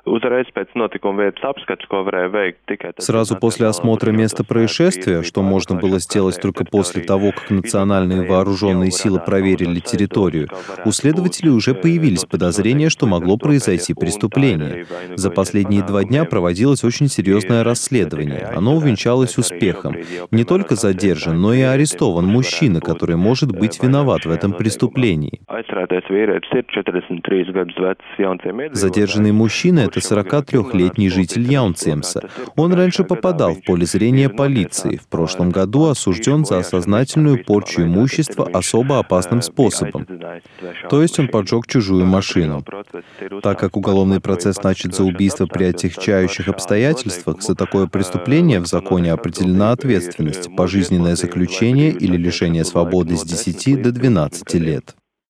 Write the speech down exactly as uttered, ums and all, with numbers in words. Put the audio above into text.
Сразу после осмотра места происшествия, что можно было сделать только после того, как национальные вооруженные силы проверили территорию, у следователей уже появились подозрения, что могло произойти преступление. За последние два дня проводилось очень серьезное расследование. Оно увенчалось успехом. Не только задержан, но и арестован мужчина, который может быть виноват в этом преступлении. Задержанный мужчина – это сорокатрёхлетний житель Яунцемса. Он раньше попадал в поле зрения полиции. В прошлом году осужден за осознательную порчу имущества особо опасным способом. То есть он поджег чужую машину. Так как уголовный процесс начат за убийство при отягчающих обстоятельствах, за такое преступление в законе определена ответственность – пожизненное заключение или лишение свободы с десяти до двенадцати лет.